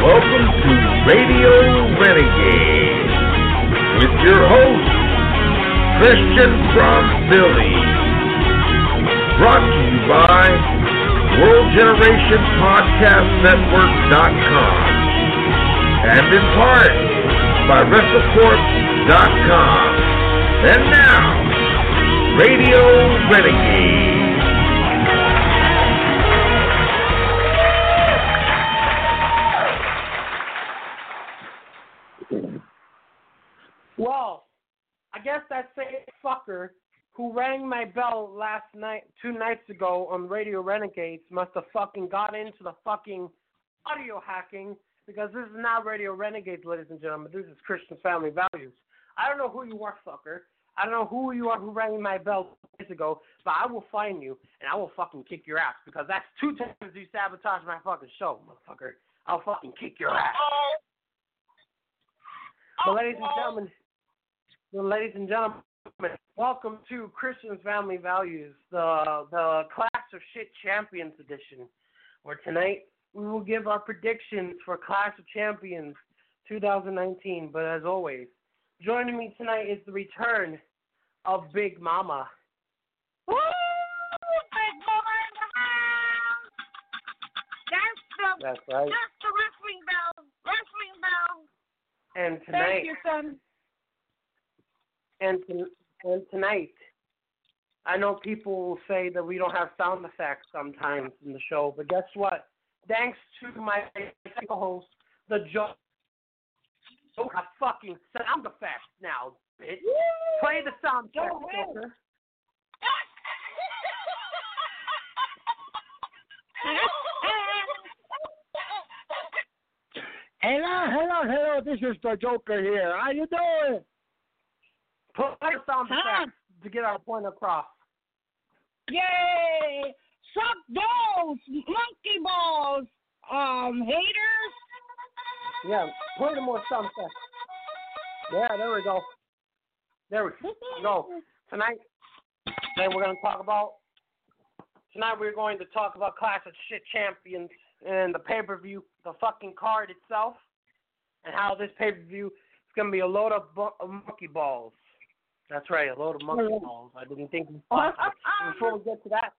Welcome to Radio Renegade with your host, Christian from Philly. Brought to you by WorldGenerationPodcastNetwork.com and in part by WrestleCorp.com. And now, Radio Renegade. Well, I guess that same fucker who rang my bell last night, 2 nights ago on Radio Renegades must have fucking got into the fucking audio hacking, because this is not Radio Renegades, ladies and gentlemen. This is Christian Family Values. I don't know who you are, fucker. I don't know who you are who rang my bell 2 days ago, but I will find you, and I will fucking kick your ass, because that's 2 times you sabotaged my fucking show, motherfucker. I'll fucking kick your ass. But ladies and gentlemen, welcome to Christian's Family Values, the Clash of Shit Champions edition, where tonight we will give our predictions for Clash of Champions 2019. But as always, joining me tonight is the return of Big Mama. Woo! Big Mama in the house! That's right. That's the wrestling bell. Wrestling bell. And tonight, Thank you, son. And tonight, I know people will say that we don't have sound effects sometimes in the show, but guess what? Thanks to my co-host, the Joe, have fucking sound effects now, bitch. Woo! Play the sound effects, Joker. Hello, this is the Joker here. How you doing? Play the sound effects to get our point across. Yay! Suck those monkey balls, haters. Yeah, play the more sound effects. Yeah, there we go. There we go. Tonight we're going to talk about Clash of Shit Champions and the pay-per-view, the fucking card itself, and how this pay-per-view is going to be a load of monkey balls. That's right, a load of monkey balls. I didn't think before we get to that,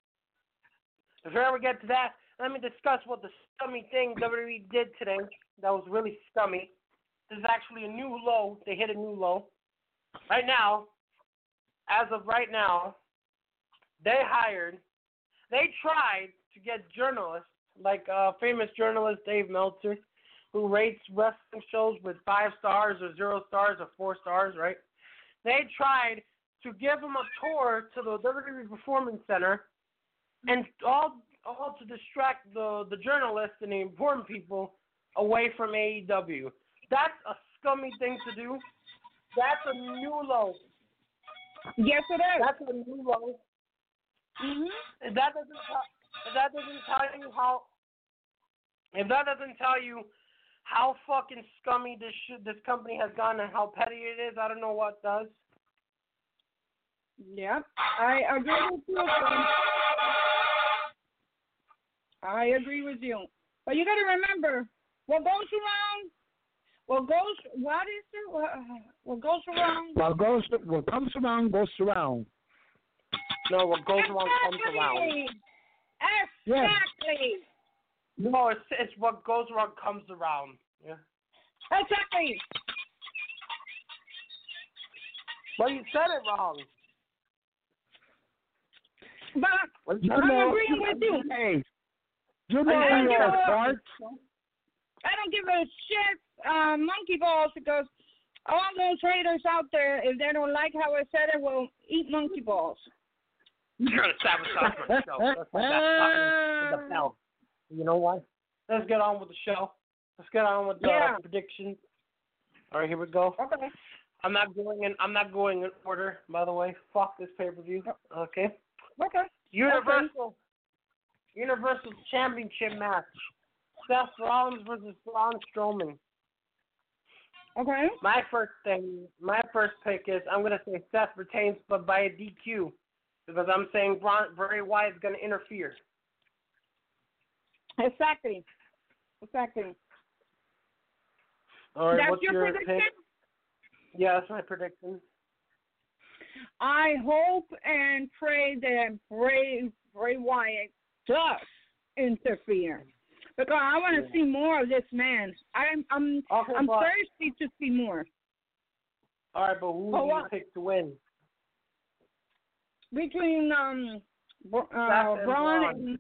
let me discuss what the scummy thing WWE did today that was really scummy. This is actually a new low. They hit a new low. Right now, as of right now, they tried to get journalists, like famous journalist Dave Meltzer, who rates wrestling shows with 5 stars or 0 stars or 4 stars, right? They tried to give him a tour to the WWE Performance Center, and all to distract the journalists and the important people away from AEW. That's a scummy thing to do. That's a new low. Yes, it is. That's a new low. Mm-hmm. If that doesn't tell you how fucking scummy this company has gone and how petty it is, I don't know what does. Yep, I agree with you. I agree with you. But you got to remember, what comes around Goes around. No, what goes around comes around. Exactly. No, it's what goes around comes around. Yeah. Exactly. Well, you said it wrong. But I'm agreeing with you. Hey, I don't give a shit, monkey balls, because all those haters out there, if they don't like how I said it, will eat monkey balls. You're going to sabotage my show. That's like that with the bell. You know what? Let's get on with the show. Let's get on with the predictions. All right, here we go. Okay. I'm not going in order, by the way. Fuck this pay-per-view. Okay. Okay. Universal Championship match. Seth Rollins versus Braun Strowman. Okay. My first pick is I'm going to say Seth retains, but by a DQ, because I'm saying Bray Wyatt is going to interfere. Exactly. All right, That's what's your prediction? pick? Yeah, that's my prediction. I hope and pray that Bray Wyatt does interfere, because I want to see more of this man. I'm thirsty to see more. All right, but who do you pick to win? Between Braun and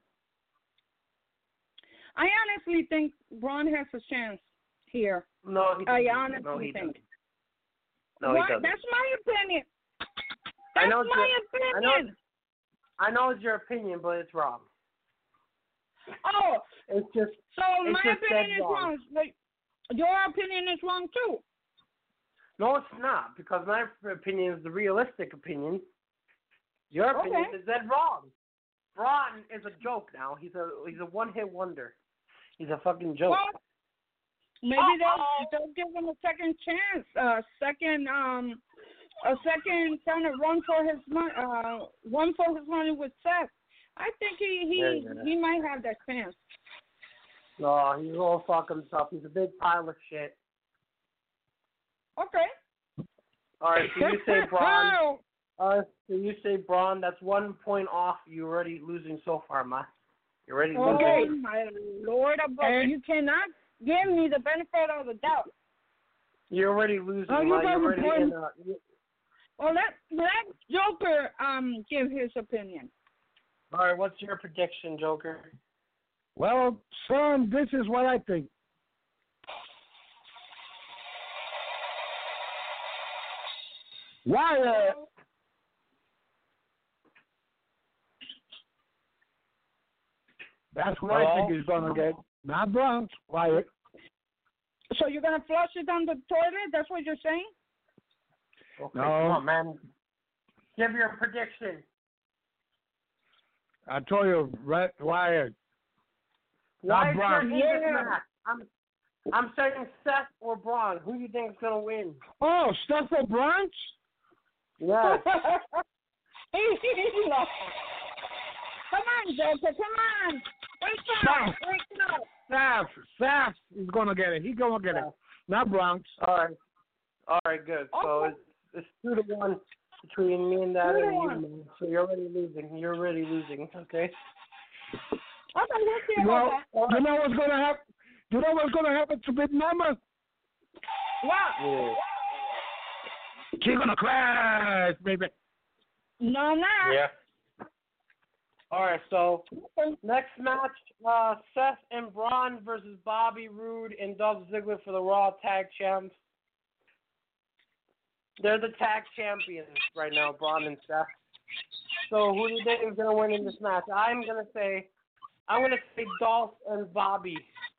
I honestly think Braun has a chance here. No, he doesn't. I honestly think. No, he doesn't. That's my opinion. I That's know my opinion. I know it's your opinion, but it's wrong. Oh, it's just. So it's my just opinion is wrong. wrong. Like, your opinion is wrong too. No, it's not, because my opinion is the realistic opinion. Your opinion is dead wrong. Braun is a joke now. He's a one-hit wonder. He's a fucking joke. Well, maybe they'll give him a second chance, a second kind of run for his money with Seth. I think he might have that chance. No, he's gonna fuck himself. He's a big pile of shit. Okay. All right, so you say Braun. So you say Braun. That's 1 point off. You're already losing so far, Ma. You're already losing. Oh my Lord above! You cannot give me the benefit of the doubt. You're already losing. Oh, Ma. You're already in. Well, let Joker give his opinion. All right, what's your prediction, Joker? Well, son, this is what I think. Wyatt. That's what I think he's going to get. Not Braun, Wyatt. So you're going to flush it down the toilet? That's what you're saying? Okay, no. Come on, man. Give your prediction. I told you, Wyatt. Why Not Braun. this match? I'm saying Seth or Braun. Who do you think is going to win? Oh, Seth or Braun? Yeah. Come on, Joker. Come on. Wake up. Seth is going to get it. He's going to get it. Not Braun. All right, good. Okay. So it's 2-1 between me and that and you, man. So you're already losing. Okay? Well, you know what's going to happen? You know what's going to happen to Big Mama? What? Yeah. She's going to crash, baby. No, not. Yeah. All right, so next match, Seth and Braun versus Bobby Roode and Dolph Ziggler for the Raw Tag Champs. They're the tag champions right now, Braun and Seth. So who do you think is going to win in this match? I'm going to say Dolph and Bobby.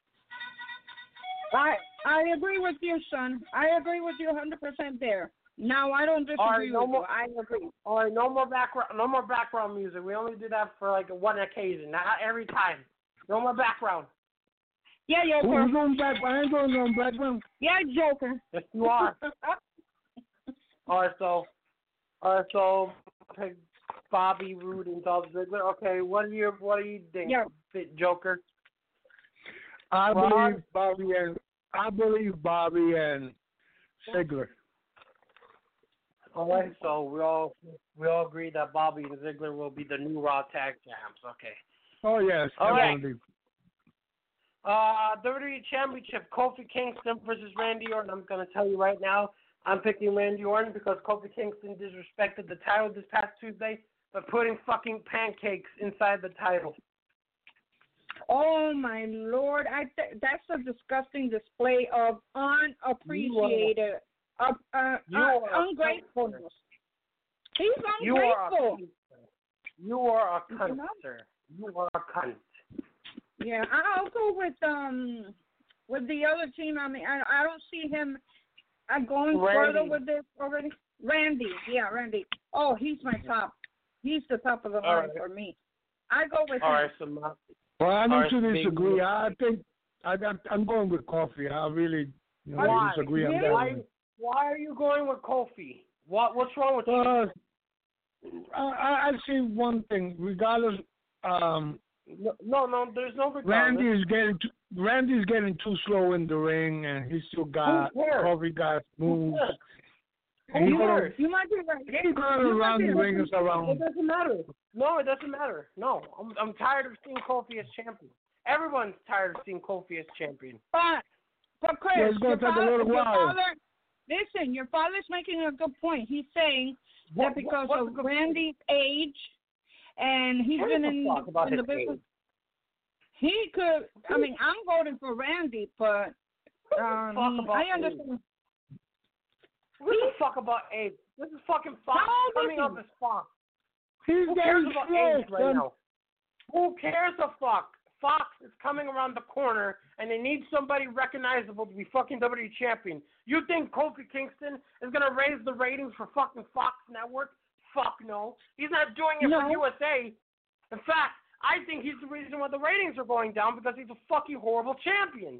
I agree with you, son. I agree with you 100% there. No, I don't disagree with you. I agree. All right, no more background music. We only do that for like one occasion, not every time. No more background. Yeah, Joker. Who's on background? I ain't going on background. Yeah, Joker. Yes, you are. All right, so pick Bobby Roode and Dolph Ziggler. Okay, what do you think, Joker? I believe Bobby and Ziggler. All right, so we all agree that Bobby and Ziggler will be the new Raw Tag Champs. Okay. Oh yes. All right. WWE Championship: Kofi Kingston versus Randy Orton. I'm gonna tell you right now, I'm picking Randy Orton because Kofi Kingston disrespected the title this past Tuesday by putting fucking pancakes inside the title. Oh my Lord! That's a disgusting display of unappreciated. Ungratefulness. He's ungrateful. You are a cunt, sir. You are a cunt. Yeah, I'll go with the other team. I mean, I don't see him going further with this already. Randy. Oh, he's my top. He's the top of the line for me. I go with him. All right, so well, I need to disagree. I think I'm going with Kofi. I really disagree on that one. Why are you going with Kofi? What's wrong with you? I see one thing. Regardless, No, there's no regardless. Randy's getting too slow in the ring, and he still got Kofi got moves. You might be right. He's going around the ring around. It doesn't matter. No, it doesn't matter. No, I'm tired of seeing Kofi as champion. Everyone's tired of seeing Kofi as champion. But Chris, it's going to take a little while. Listen, your father's making a good point. He's saying that because of Randy's age, and he's been in the business. He could. I mean, I'm voting for Randy, but I understand. Who gives a fuck about age? This is fucking Fox coming up as Fox. Who cares about age right now? Who cares a fuck? Fox is coming around the corner, and they need somebody recognizable to be fucking WWE champion. You think Kofi Kingston is going to raise the ratings for fucking Fox Network? Fuck no. He's not doing it for USA. In fact, I think he's the reason why the ratings are going down because he's a fucking horrible champion.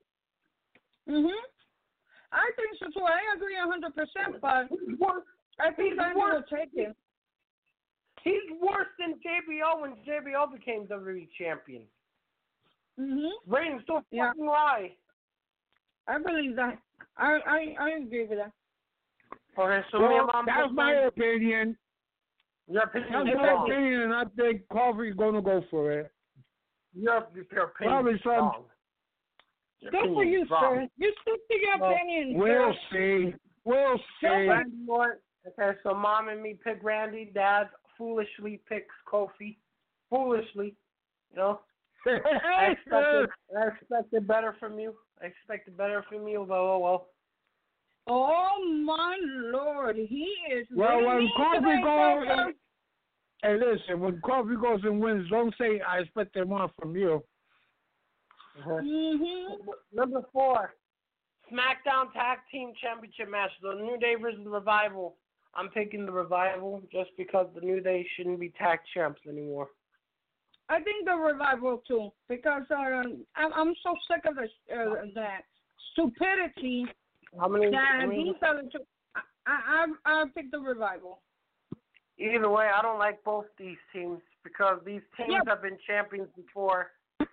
I think so too. I agree 100%, but I think Randy will take him. He's worse than JBL when JBL became WWE champion. Ratings don't fucking lie. I believe that. I agree with that. Okay, so that's my opinion. Your opinion that's my opinion, and I think Kofi's going to go for it. Your opinion is wrong. Good for you, sir. You stick to your opinion. We'll see. We'll see. Okay, so Mom and me pick Randy. Dad foolishly picks Kofi. Foolishly, you know. I expected better from you. Although, well. Oh my Lord, he is. Well, when Kofi goes, hey, listen, when Kofi goes and wins, don't say I expected more from you. Number 4, SmackDown Tag Team Championship match: The New Day versus the Revival. I'm picking the Revival just because the New Day shouldn't be tag champs anymore. I think the Revival too, because I'm so sick of that stupidity. These other two, I pick the Revival. Either way, I don't like both these teams because these teams have been champions before.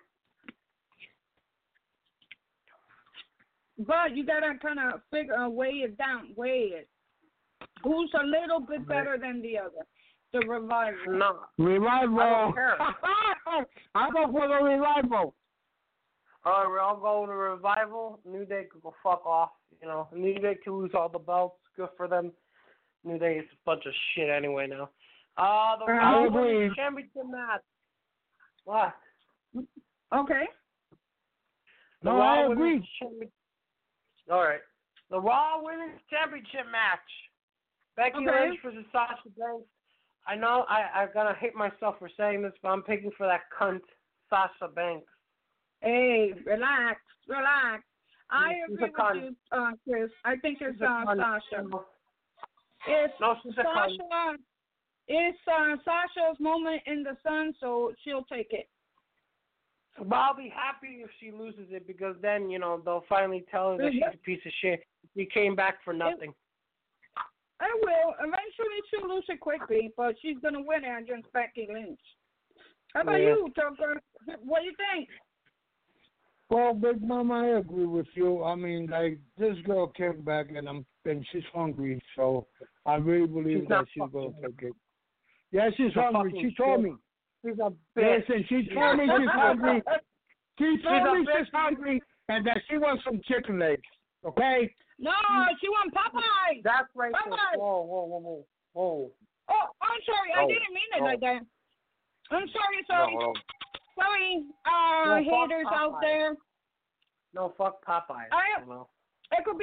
But you gotta kind of weigh it down, Who's a little bit better than the other? The Revival. No. Revival. I don't care. I'll go for the Revival. All right, I'll go with the Revival. New Day could go fuck off. You know, New Day could lose all the belts. Good for them. New Day is a bunch of shit anyway now. The Raw Women's Championship match. What? Okay. The Raw Women's Championship. All right. The Raw Women's Championship match. Becky Lynch versus Sasha Banks. I know I'm going to hate myself for saying this, but I'm picking for that cunt, Sasha Banks. Hey, relax. I agree with you, Chris. I think it's Sasha. It's Sasha's moment in the sun, so she'll take it. But I'll be happy if she loses it because then, you know, they'll finally tell her that she's a piece of shit. She came back for nothing. I will. Eventually she'll lose it quickly, but she's going to win it against Becky Lynch. How about you, Tucker? What do you think? Well, Big Mama, I agree with you. I mean, like, this girl came back and she's hungry, so I really believe that she's going to take it. Yeah, she's hungry. She told me. She's a bitch. Listen, she told me she's hungry. She told me she's hungry and that she wants some chicken legs. Okay? No, she wants Popeyes. That's right. Popeyes. Whoa. Oh, I'm sorry. I didn't mean it like that. I'm sorry. No. Sorry, haters out there. No, fuck Popeyes. It could be.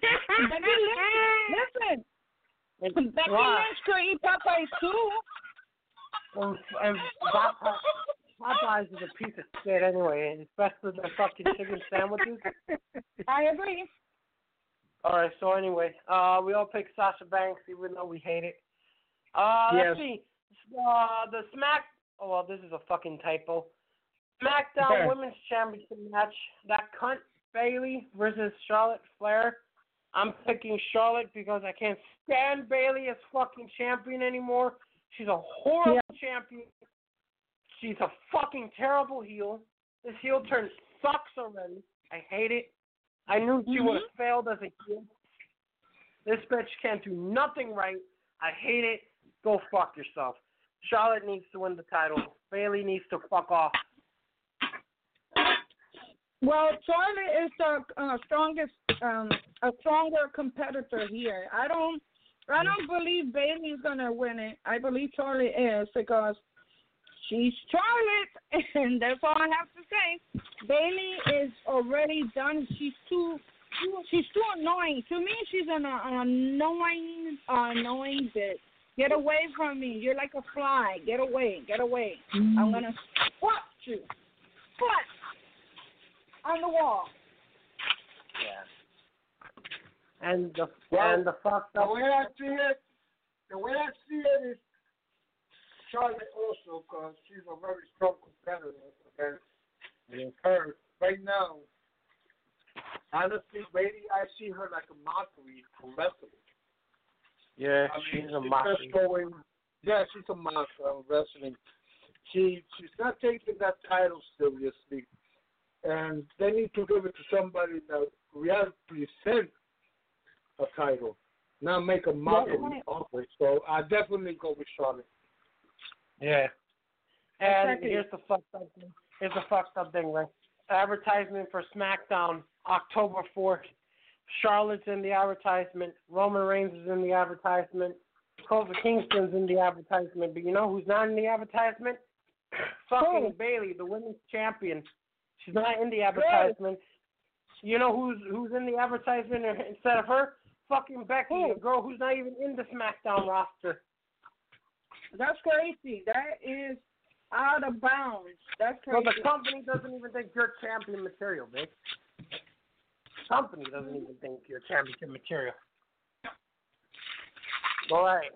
Listen. Becky Lynch could eat Popeyes too. And Popeyes is a piece of shit anyway, especially the fucking chicken sandwiches. I agree. All right, so anyway, we all pick Sasha Banks even though we hate it. Let's see. The this is a fucking typo. SmackDown Women's Championship match. That cunt Bayley versus Charlotte Flair. I'm picking Charlotte because I can't stand Bayley as fucking champion anymore. She's a horrible champion. She's a fucking terrible heel. This heel turn sucks already. I hate it. I knew she would have failed as a heel. This bitch can't do nothing right. I hate it. Go fuck yourself. Charlotte needs to win the title. Bayley needs to fuck off. Well, Charlotte is the strongest, a stronger competitor here. I don't believe Bayley's gonna win it. I believe Charlotte is because she's Charlotte, and that's all I have to say. Bayley is already done. She's too annoying. To me, she's an annoying bitch. Get away from me. You're like a fly. Get away. I'm gonna squat you. Squat on the wall. Yeah. And the fucked The up. way I see it is Charlotte also, because she's a very strong competitor against her. Right now, honestly, Bayley, I see her like a mockery from wrestling. Yeah, I mean, she's a mockery. She's a monster of wrestling. She's not taking that title seriously, and they need to give it to somebody that really present a title, not make a mockery of it. So I definitely go with Charlotte. Yeah. And here's the fucked up thing, right? Advertisement for SmackDown, October 4th. Charlotte's in the advertisement. Roman Reigns is in the advertisement. Kofi Kingston's in the advertisement. But you know who's not in the advertisement? Fucking Bayley, the women's champion. She's not in the advertisement. You know who's in the advertisement instead of her? Fucking Becky, a girl who's not even in the SmackDown roster. That's crazy. That is out of bounds. That's crazy. Well, the company doesn't even think you're champion material, bitch. The company doesn't even think you're championship material. All right.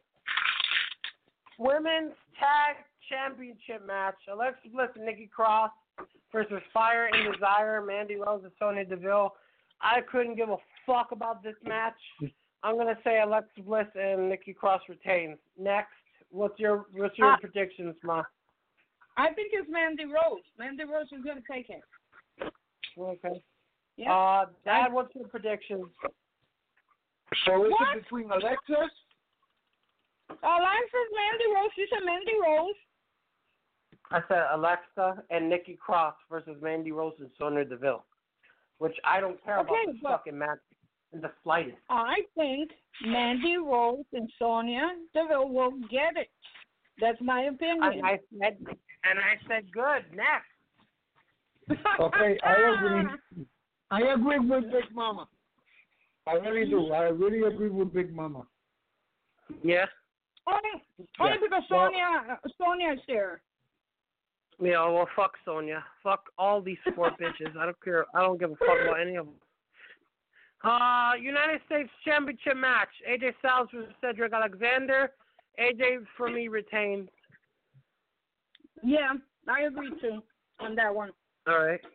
Women's Tag Championship match. Alexa Bliss and Nikki Cross versus Fire and Desire, Mandy Rose and Sonya Deville. I couldn't give a fuck about this match. I'm going to say Alexa Bliss and Nikki Cross retains. Next. What's your predictions, Ma? I think it's Mandy Rose. Mandy Rose is going to take it. Okay. Yeah. Dad, what's your predictions? So is it between Alexis? Alexis, Mandy Rose. She said Mandy Rose. I said Alexa and Nikki Cross versus Mandy Rose and Sonya Deville, which I don't care about this fucking match in the slightest. I think Mandy Rose and Sonya Deville will get it. That's my opinion. I said good. Next. Okay, I agree with Big Mama. I really do. I really agree with Big Mama. Yeah. Only because Sonya is there. Yeah, well, fuck Sonya. Fuck all these four bitches. I don't care. I don't give a fuck about any of them. United States Championship match. AJ Styles versus Cedric Alexander. AJ, for me, retained. Yeah, I agree, too, on that one. All right.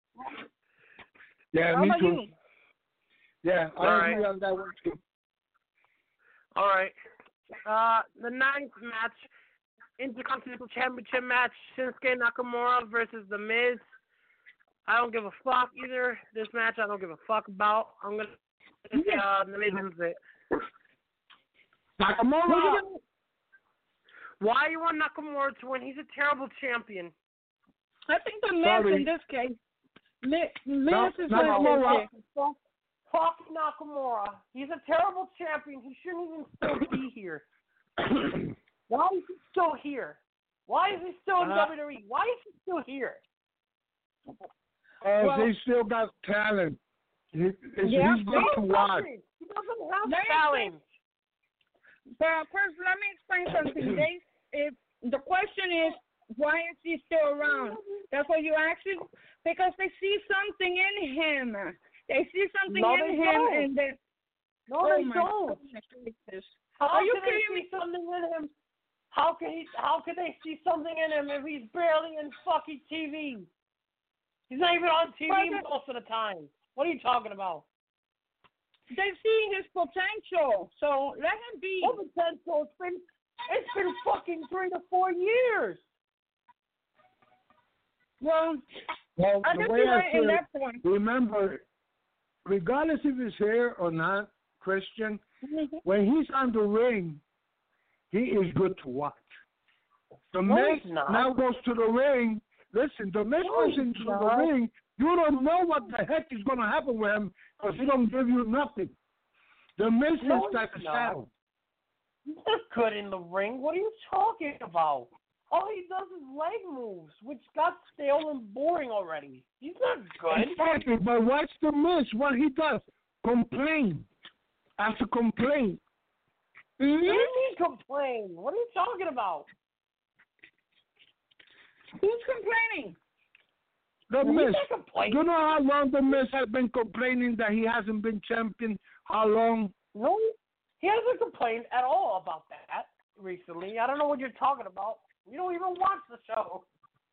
Yeah, How me about too. you? Yeah, I agree on that one, too. All right. The ninth match, Intercontinental Championship match, Shinsuke Nakamura versus The Miz. I don't give a fuck either. This match I don't give a fuck about. I'm going to say The Miz wins it. Nakamura! Why you want Nakamura to win? He's a terrible champion. I think The Miz in this case. Miz is Nakamura. Fuck Nakamura. He's a terrible champion. He shouldn't even still be here. Why is he still here? Why is he still in WWE? Why is he still here? They still got talent. He's good to watch. He doesn't have talent. But first, let me explain something. If the question is, why is he still around? That's what you asking? Because they see something in him. They see something in him, and they don't. How Are you can they kidding me? see something in him? How can they see something in him if he's barely in fucking TV? He's not even on TV most of the time. What are you talking about? They see his potential, so let him be. What potential? It's been fucking 3 to 4 years. Well, I the guess way you're I right in feel, that point. remember, regardless if he's here or not, Christian, when he's on the ring, he is good to watch. The Miz now goes to the ring. Listen, the Miz goes into the ring. You don't know what the heck is going to happen with him because he don't give you nothing. The Miz is like a shadow. He's not good in the ring. What are you talking about? All he does is leg moves, which got stale and boring already. He's not good. Exactly, but watch the Miz. What he does, complain after complaint. What do you mean complain? What are you talking about? Who's complaining? The Miz. You know how long the Miz has been complaining that he hasn't been champion? How long? No, he hasn't complained at all about that recently. I don't know what you're talking about. You don't even watch the show.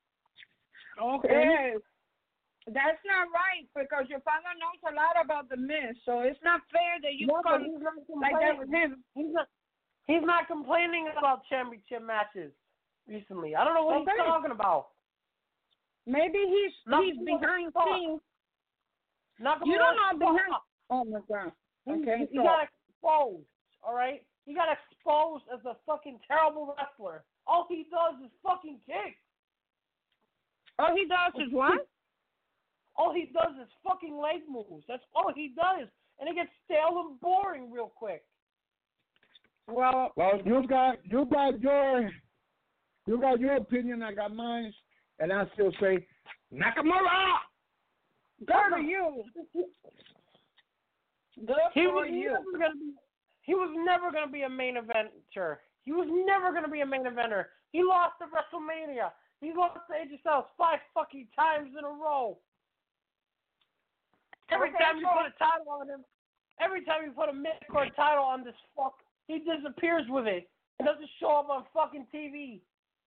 Okay. That's not right because your father knows a lot about the Miz, so it's not fair that you come like that with him. He's not complaining about championship matches recently. I don't know what he's talking about. Maybe he's behind scenes. You don't know behind. Oh my God. Okay. He got exposed. All right. He got exposed as a fucking terrible wrestler. All he does is fucking kick. All he does is what? All he does is fucking leg moves. That's all he does. And it gets stale and boring real quick. Well, you got your opinion. I got mine, and I still say Nakamura. Good for you. He was never gonna be a main eventer. He was never gonna be a main eventer. He lost at WrestleMania. He lost to AJ Styles 5 fucking times in a row. Every time you put a title on him, every time you put a mid-card title on this fuck, he disappears with it. It doesn't show up on fucking TV.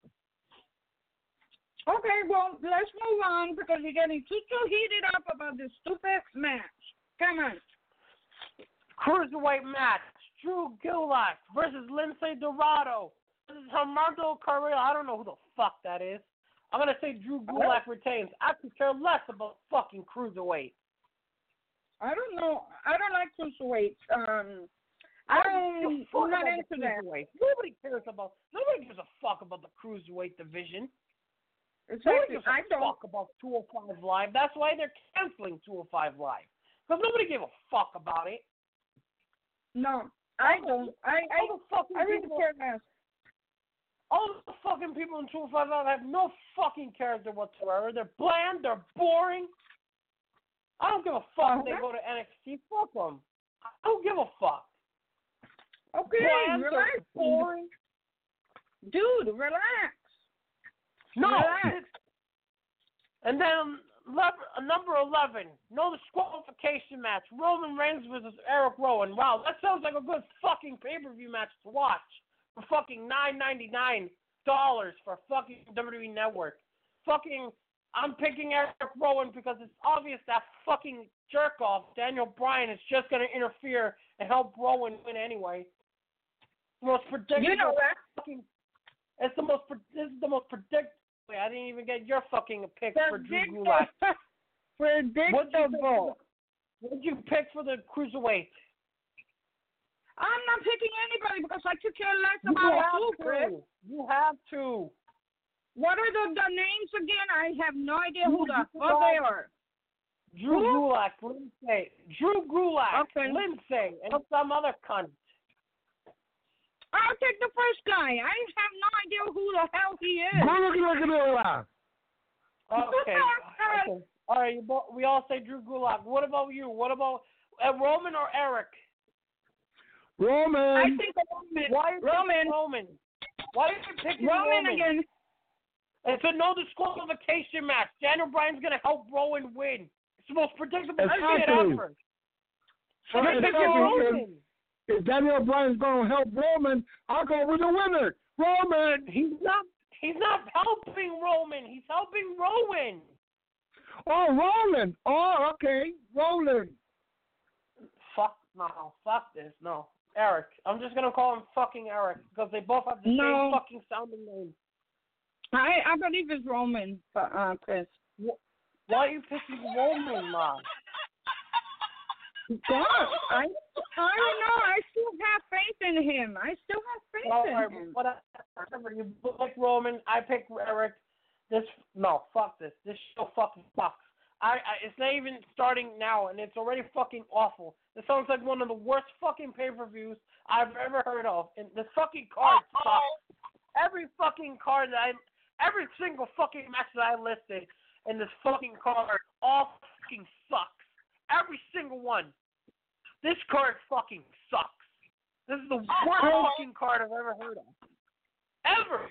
Okay, well, let's move on because you're getting too heated up about this stupid match. Come on. Cruiserweight match. Drew Gulak versus Lince Dorado. This is Gerardo Carrillo. I don't know who the fuck that is. I'm going to say Drew Gulak retains. I could care less about fucking Cruiserweight. I don't know. I don't like Cruiserweights. I'm not into that. Nobody gives a fuck about the Cruiserweight division. Exactly. Nobody gives a fuck about 205 Live. That's why they're canceling 205 Live. Because nobody gave a fuck about it. No, I don't. I really care less. All the fucking people in 205 Live have no fucking character whatsoever. They're bland. They're boring. I don't give a fuck if they go to NXT. Fuck them. I don't give a fuck. Okay, bland, relax. Boring. Dude, relax. No. Relax. And then number 11, no disqualification match. Roman Reigns versus Eric Rowan. Wow, that sounds like a good fucking pay-per-view match to watch for fucking $9.99 for fucking WWE Network. Fucking, I'm picking Eric Rowan because it's obvious that fucking jerk-off, Daniel Bryan, is just going to interfere and help Rowan win anyway. The most predictable. You know that. This is the most predictable. I didn't even get your fucking pick for Drew Gulak. Predictable. What did you pick for the Cruiserweight? I'm not picking anybody because I could care less about you, Chris. You have to. What are the names again? I have no idea who the fuck they are. Drew Gulak, Lince. Drew Gulak, okay. Lince, and some other cunt. I'll take the first guy. I have no idea who the hell he is. Okay. All right, we all say Drew Gulak. What about you? What about Roman or Eric? Roman. I think Roman. Why are you picking Roman? Why are you picking Roman again? It's a no disqualification match. Daniel Bryan's going to help Rowan win. It's the most predictable shit ever. Roman. If Daniel Bryan's going to help Roman, I'll go with the winner. Roman. He's not helping Roman. He's helping Rowan. Oh, Roman. Oh, okay. Roland. Fuck this. No. Eric. I'm just going to call him fucking Eric because they both have the same fucking sounding name. I believe it's Roman, Chris. Why are you picking Roman, Mom? God, I don't know. I still have faith in him. Him. Whatever. You pick Roman. I pick Eric. Fuck this. This show fucking sucks. It's not even starting now, and it's already fucking awful. This sounds like one of the worst fucking pay-per-views I've ever heard of. And this fucking card sucks. Every fucking card every single fucking match that I listed in this fucking card all fucking sucks. Every single one. This card fucking sucks. This is the worst fucking card I've ever heard of. Ever.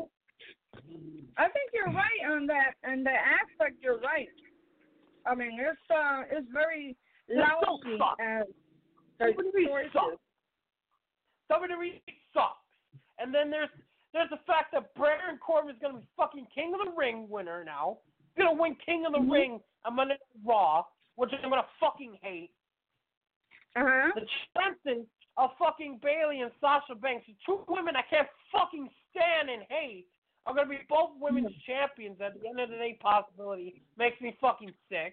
I think you're right on that, and the aspect you're right. I mean, it's very lousy as WWE sucks. WWE sucks. And then there's the fact that Baron Corbin is going to be fucking King of the Ring winner now. He's going to win King of the Ring on Monday Night Raw, which I'm going to fucking hate. The chances of fucking Bayley and Sasha Banks, the two women I can't fucking stand and hate, are going to be both women's champions at the end of the day possibility. Makes me fucking sick.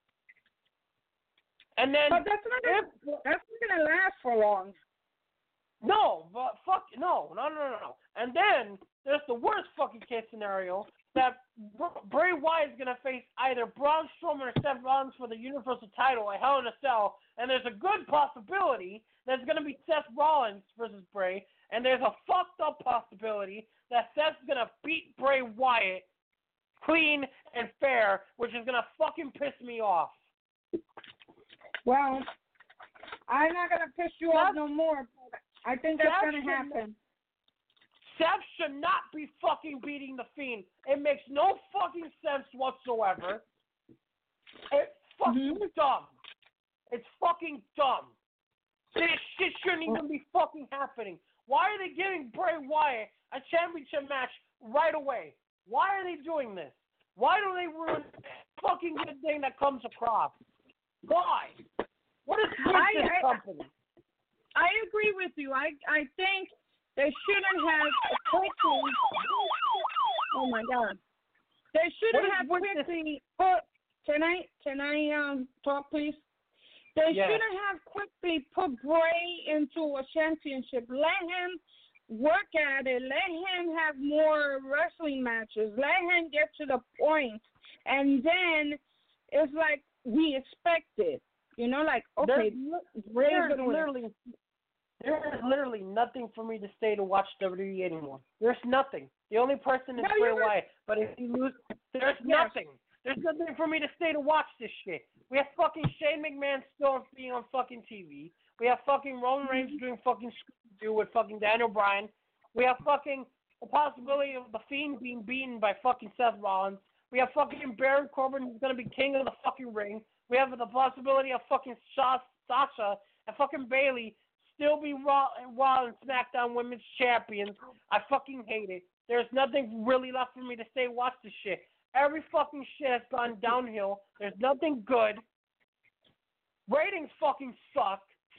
And then... But that's not going to last for long. No, but no. And then there's the worst fucking case scenario that Bray Wyatt is going to face either Braun Strowman or Seth Rollins for the Universal title at Hell in a Cell, and there's a good possibility that it's going to be Seth Rollins versus Bray, and there's a fucked up possibility that Seth's going to beat Bray Wyatt clean and fair, which is going to fucking piss me off. Well, I'm not going to piss you off no more, but I think that's going to happen. Seth should not be fucking beating The Fiend. It makes no fucking sense whatsoever. It's fucking dumb. It's fucking dumb. This shit shouldn't even be fucking happening. Why are they giving Bray Wyatt a championship match right away? Why are they doing this? Why do they ruin fucking good thing that comes across? Why? What is with this company? I agree with you. I think they shouldn't have quickly. Oh my God! They shouldn't have quickly put. Can I talk, please? They shouldn't have quickly put Bray into a championship. Let him work at it. Let him have more wrestling matches. Let him get to the point, and then it's like we expected. You know, like okay, Bray's There is literally nothing for me to stay to watch WWE anymore. There's nothing. The only person is Bray Wyatt. But if you lose, there's nothing. There's nothing for me to stay to watch this shit. We have fucking Shane McMahon still being on fucking TV. We have fucking Roman Reigns doing fucking Scooby-Doo with fucking Daniel Bryan. We have fucking the possibility of The Fiend being beaten by fucking Seth Rollins. We have fucking Baron Corbin who's going to be king of the fucking ring. We have the possibility of fucking Sasha and fucking Bayley still be Raw and SmackDown Women's Champions. I fucking hate it. There's nothing really left for me to stay watch this shit. Every fucking shit has gone downhill. There's nothing good. Ratings fucking suck.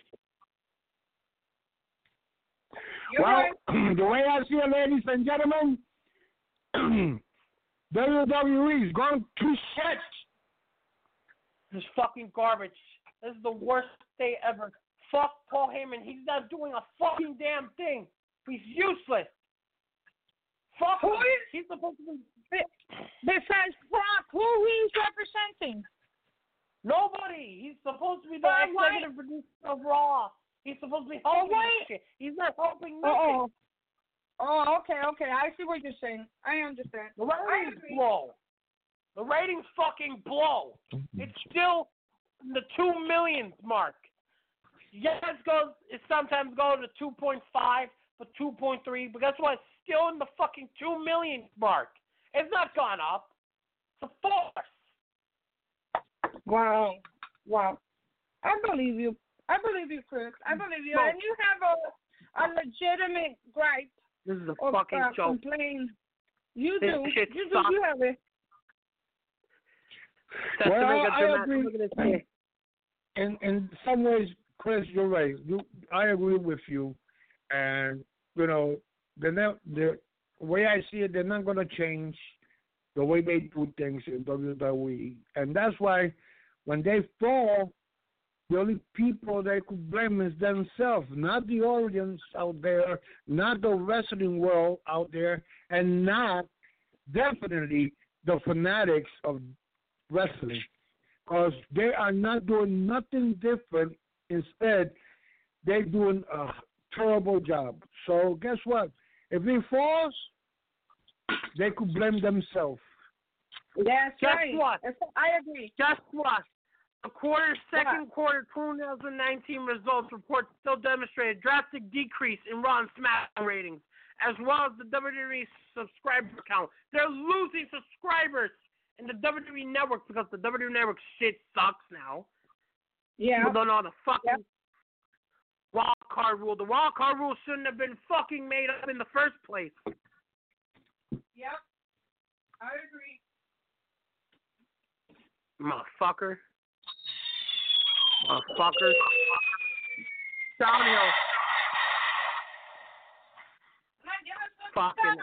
Well, the way I see it, ladies and gentlemen, WWE is going to shit. This is fucking garbage. This is the worst day ever. Fuck Paul Heyman. He's not doing a fucking damn thing. He's useless. Fuck him. He's supposed to be... Besides Brock, who he's representing? Nobody. He's supposed to be the executive producer of Raw. He's supposed to be helping this shit. He's not helping nothing. Oh, okay. I see what you're saying. I understand. The ratings blow. The ratings fucking blow. It's still the 2 million mark. Yes, it sometimes goes to 2.5, but 2.3, but guess what? It's still in the fucking 2 million mark. It's not gone up. It's a force. Wow. I believe you, Chris. I believe you. And you have a legitimate gripe. This is a fucking joke. Complaint. You do. Sucks. You have it. Well, I agree. In some ways, Chris, you're right. I agree with you. And, you know, the way I see it, they're not going to change the way they do things in WWE. And that's why when they fall, the only people they could blame is themselves, not the audience out there, not the wrestling world out there, and not definitely the fanatics of wrestling. Because they are not doing nothing different. Instead, they're doing a terrible job. So guess what? If he falls, they could blame themselves. That's Guess right. what? I agree. Guess what? The second quarter 2019 results report still demonstrated drastic decrease in Raw and SmackDown ratings, as well as the WWE subscriber count. They're losing subscribers in the WWE Network because the WWE Network shit sucks now. Yeah. People don't know the fucking wild card rule. The wild card rule shouldn't have been fucking made up in the first place. Yep. I agree. Motherfucker. Motherfucker. Downhill. Fucking.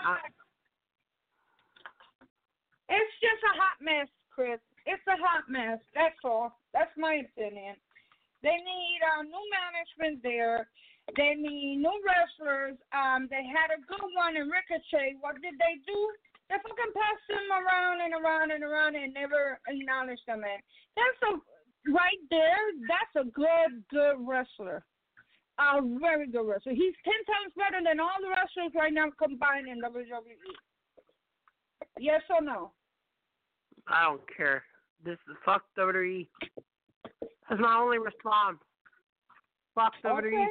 It's just a hot mess, Chris. It's a hot mess. That's all. That's my opinion. They need new management there. They need new wrestlers. They had a good one in Ricochet. What did they do? They fucking passed him around and around and around and never acknowledged him. Man, right there. That's a good wrestler. A very good wrestler. He's 10 times better than all the wrestlers right now combined in WWE. Yes or no? I don't care. This is fuck WWE. That's my only response. Fuck WWE. Okay.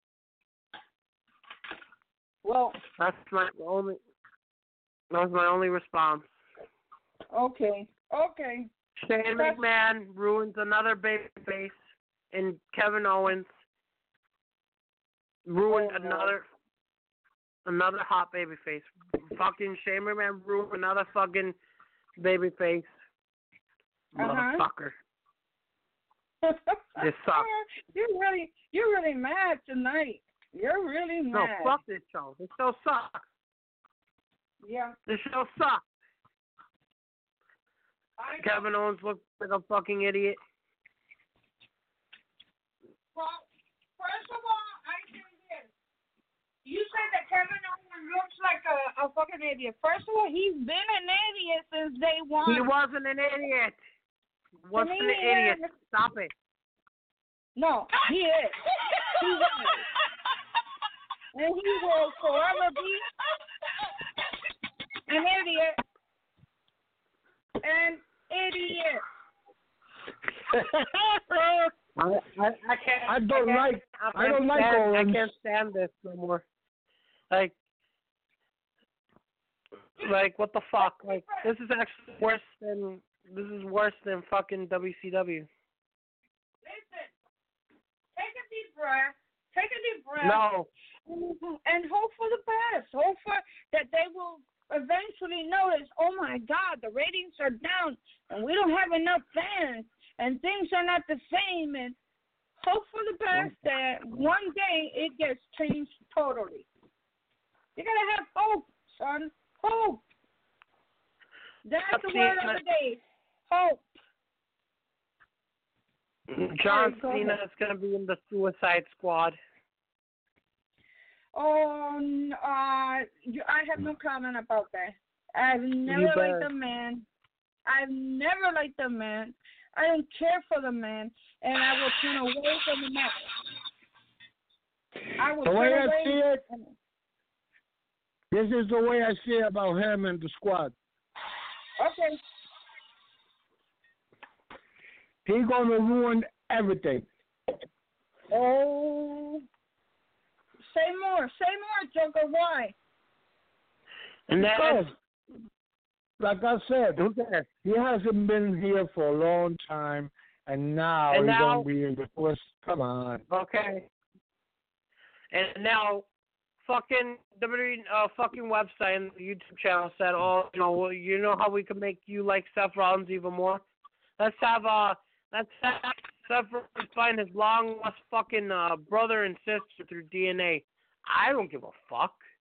Well, That was my only response. Okay. Shane McMahon ruins another babyface, and Kevin Owens ruined another hot babyface. Fucking Shane McMahon ruined another fucking babyface. Motherfucker. This sucks. You're really mad tonight. You're really mad. No, fuck this show. This show sucks. Yeah. This show sucks. Kevin Owens looks like a fucking idiot. Well, first of all, I say this. You said that Kevin Owens looks like a fucking idiot. First of all, he's been an idiot since day one. He wasn't an idiot. Wasn't an idiot. Stop it. No, he is. He is. And he will forever be an idiot. An idiot. I can't. I don't like Owens. I can't stand this no more. Like what the fuck? Like this is actually worse than fucking WCW. Listen, take a deep breath. No. And hope for the best. Hope for that they will eventually notice, oh my God, the ratings are down and we don't have enough fans and things are not the same, and hope for the best that one day it gets changed totally. You gotta have hope, son. Hope. That's the word of the day. Hope. John Cena is gonna be in the Suicide Squad. Oh, I have no comment about that. I've never liked the man. I don't care for the man, and I will turn away from the match. The way I see it, this is the way I see it about him and the squad. Okay. He's gonna ruin everything. Oh. Say more, Joker. Why? And because, like I said, he hasn't been here for a long time, and now he's going to be in the first. Come on. Okay. And now, fucking WWE fucking website and the YouTube channel said, you know how we can make you like Seth Rollins even more? Let's have Seth Rollins find his long lost fucking brother and sister through DNA. I don't give a fuck.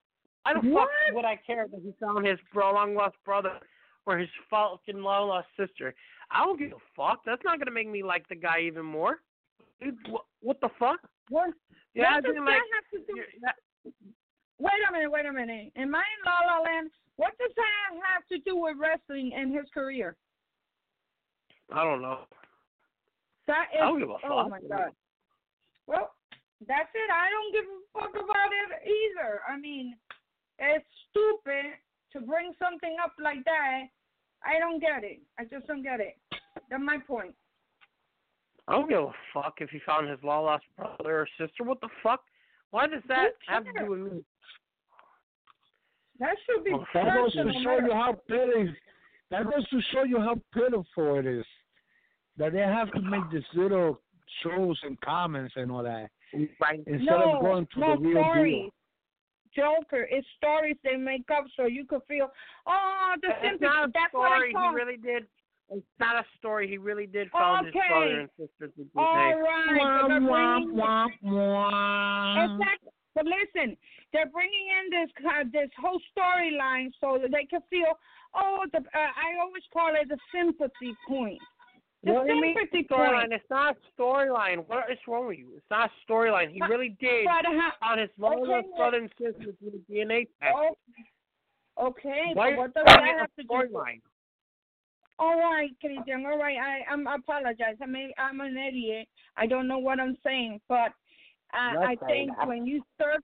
I don't fuck would I care that he found his long lost brother or his fucking long lost sister. I don't give a fuck. That's not gonna make me like the guy even more. Dude, what the fuck? What? Yeah, what does that have to do? Wait a minute. Am I in La La Land? What does that have to do with wrestling and his career? I don't know. That is, I don't give a fuck. Oh my God. Well, that's it. I don't give a fuck about it either. I mean, it's stupid to bring something up like that. I don't get it. I just don't get it. That's my point. I don't give a fuck if he found his lost brother or sister. What the fuck? Why does that have to do with me? That should be that goes to show you how pitiful. That goes to show you how pitiful it is that they have to make these little shows and comments and all that instead of going to the real deal. Joker, it's stories they make up so you could feel, the sympathy. That's what I call. He really did. It's not a story. He really did find his brother and sister. All right. Exactly. But listen, they're bringing in this whole storyline so that they can feel, I always call it the sympathy point. The sympathy point. It's not a storyline. What is wrong with you? It's not a storyline. He really did on his lost brother and sister with the DNA test. Okay. Why what does that have to do? Storyline. All right, Christian. All right. I apologize. I'm an idiot. I don't know what I'm saying, but I think when you start,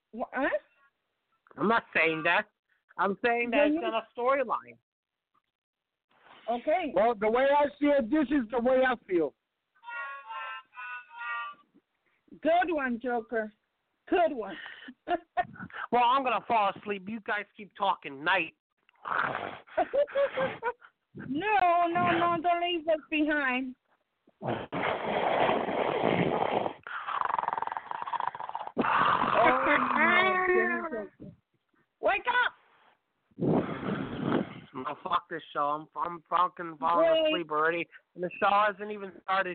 I'm not saying that. I'm saying that it's not a storyline. Okay. Well, the way I see it, this is the way I feel. Good one, Joker. Good one. Well, I'm gonna fall asleep. You guys keep talking. Night. No, don't leave us behind. Wake up! No, fuck this show. I'm fucking falling asleep already, and the show hasn't even started.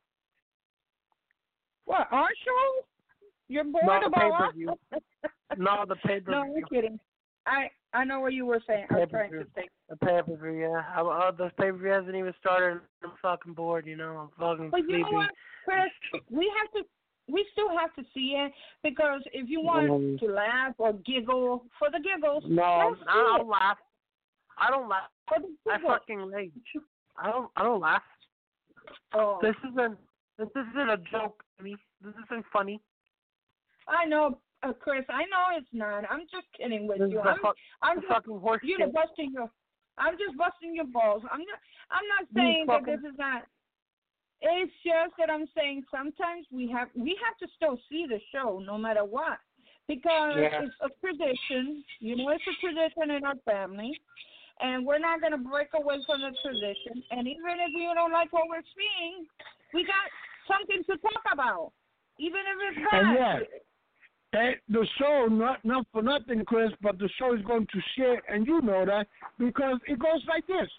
What, our show? You're bored about us? No, the pay-per-view. No, we're kidding. I know what you were saying. I was trying to think. The pay-per-view, yeah. The pay-per-view hasn't even started. I'm fucking bored, I'm fucking but sleepy. You know what, Chris? We still have to see it because if you want to laugh or giggle for the giggles, no, I don't laugh. I don't laugh. I fucking rage. I don't laugh. Oh. This isn't a joke to me. This isn't funny. I know, Chris. I know it's not. I'm just kidding with you. I'm just fucking horse shit. I'm just busting your balls. I'm not saying that this is not. It's just that I'm saying sometimes we have to still see the show no matter what because it's a tradition. It's a tradition in our family, and we're not going to break away from the tradition. And even if you don't like what we're seeing, we got something to talk about, even if it's bad. And the show, not for nothing, Chris, but the show is going to share, and you know that because it goes like this.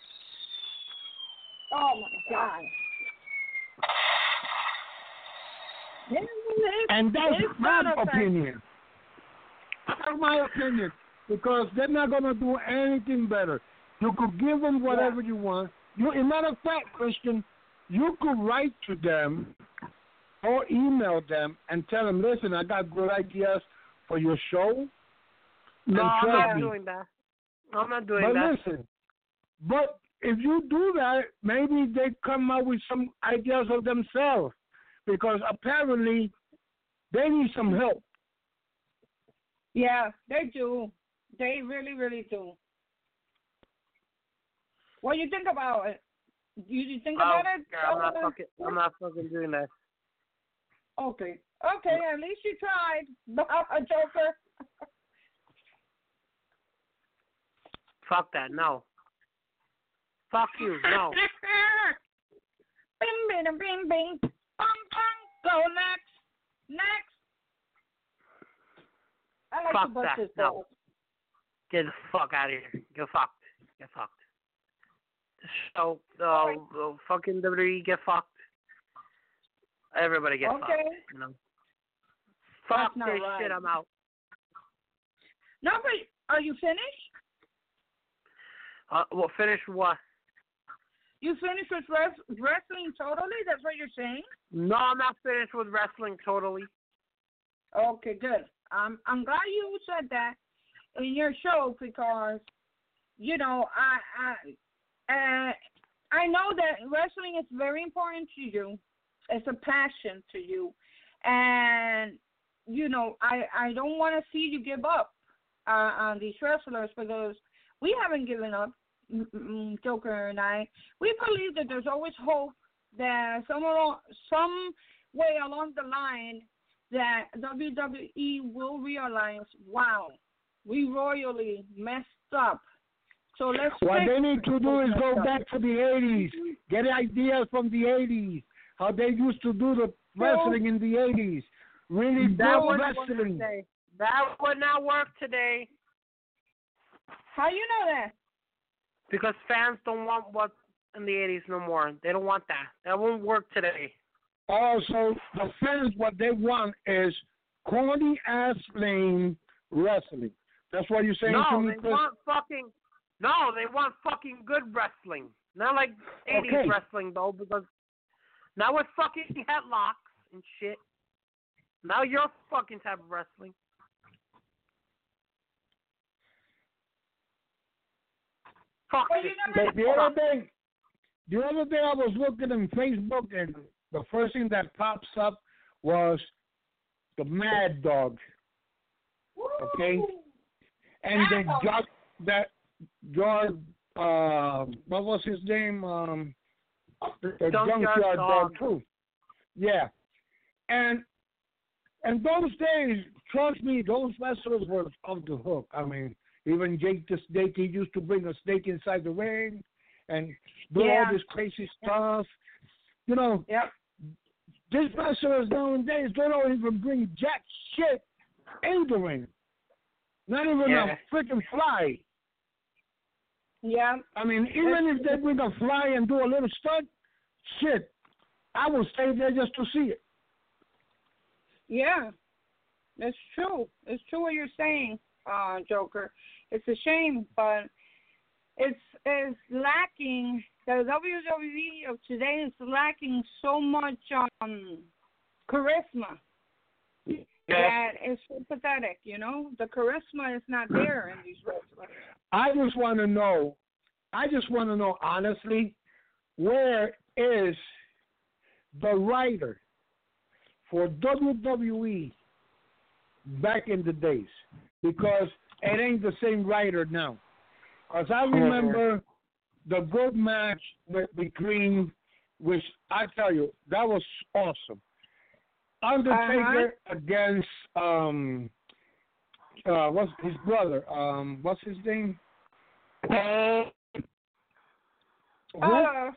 Oh my God. And that's my opinion. That's my opinion because they're not going to do anything better. You could give them whatever you want. As a matter of fact, Christian, you could write to them or email them and tell them, listen, I got good ideas for your show. No, I'm not doing that. I'm not doing that. But listen, if you do that, maybe they come up with some ideas of themselves because apparently they need some help. Yeah, they do. They really, really do. What do you think about it? You think about it? I'm not fucking doing that. Okay, at least you tried, Joker. Fuck that, no. Fuck you, no. Bing, bing, bing, bing. Bum, bum. Go next. I like fuck to bust that, his no. balls. Get the fuck out of here. Get fucked. So, fucking WWE, get fucked. Everybody get fucked. Fuck this shit, I'm out. No, but are you finished? Well, finish what? You finished with wrestling totally? That's what you're saying? No, I'm not finished with wrestling totally. Okay, good. I'm glad you said that in your show because, you know, I know that wrestling is very important to you. It's a passion to you. And, you know, I don't want to see you give up on these wrestlers because we haven't given up, Joker and I. We believe that there's always hope that some way along the line that WWE will realize, wow, we royally messed up. So let's. What they need to do is go back to the 80s, get ideas from the 80s, how they used to do the wrestling in the 80s. Really good wrestling. That would not work today. How you know that? Because fans don't want what's in the 80s no more. They don't want that. That won't work today. Also, the fans, what they want is corny-ass lame wrestling. That's what you're saying to me, Chris? No, they want fucking good wrestling. Not like 80s wrestling, though, because now with fucking headlocks and shit. Now your fucking type of wrestling. Fuck it. The other day I was looking on Facebook and the first thing that pops up was the Mad Dog. Okay? And then George, what was his name? The Junkyard Dog too. Yeah. And those days, trust me, those wrestlers were off the hook. I mean, even Jake the Snake, he used to bring a snake inside the ring and do all this crazy stuff. You know, these wrestlers nowadays, they don't even bring jack shit in the ring. Not even a freaking fly. Yeah. I mean, even if they bring a fly and do a little stunt, shit, I will stay there just to see it. Yeah, it's true. It's true what you're saying, Joker. It's a shame, but it's lacking. The WWE of today is lacking so much charisma. That is so pathetic, you know? The charisma is not there in these wrestlers. I just want to know, honestly, where is the writer for WWE back in the days? Because it ain't the same writer now. Because I remember the good match between, which I tell you, that was awesome. Undertaker against what's his brother? What's his name? Oh my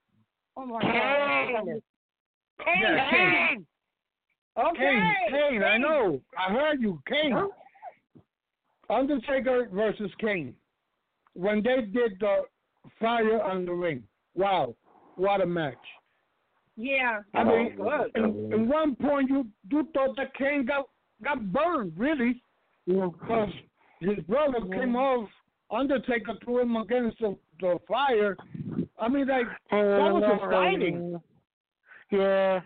God. Kane. Okay. Kane, I know. I heard you. Kane. Huh? Undertaker versus Kane. When they did the fire on the ring. Wow. What a match. Yeah. I mean, at one point you thought that Kane got burned, really. Because his brother came off, Undertaker threw him against the fire. I mean, like, that was exciting. Yeah.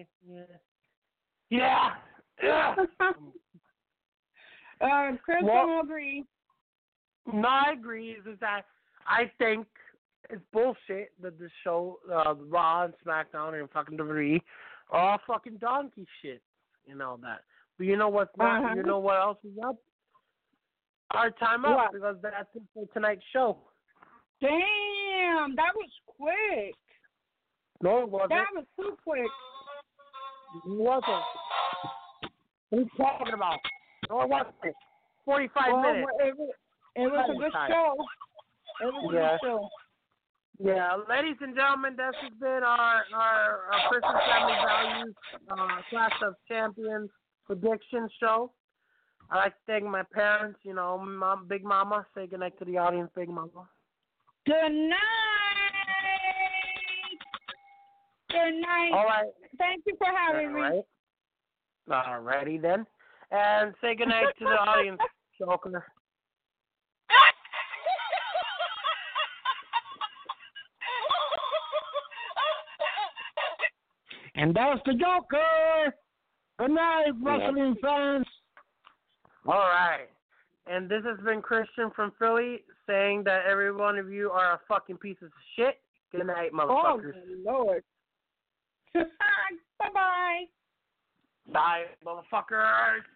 Chris, don't agree. No, I agree. Is that I think it's bullshit that the show, Raw and SmackDown and fucking WWE are all fucking donkey shit and all that. But you know what's not? You know what else is up? Our time up because that's it for tonight's show. Damn, that was quick. No, it wasn't. That was too quick. It wasn't. What are you talking about? No, it wasn't. 45 minutes. It was a good show. It was a good show. Yeah, ladies and gentlemen, this has been our Christmas Family Values Clash of Champions prediction show. I'd like to thank my parents, you know, Mom, Big Mama. Say goodnight to the audience, Big Mama. Good night. Good night. All right. Thank you for having me. All righty then. And say goodnight to the audience, Joker. And that's the Joker. Good night, wrestling fans. All right. And this has been Christian from Philly saying that every one of you are a fucking piece of shit. Good night, motherfuckers. Oh, Lord. Bye-bye. Bye, motherfuckers.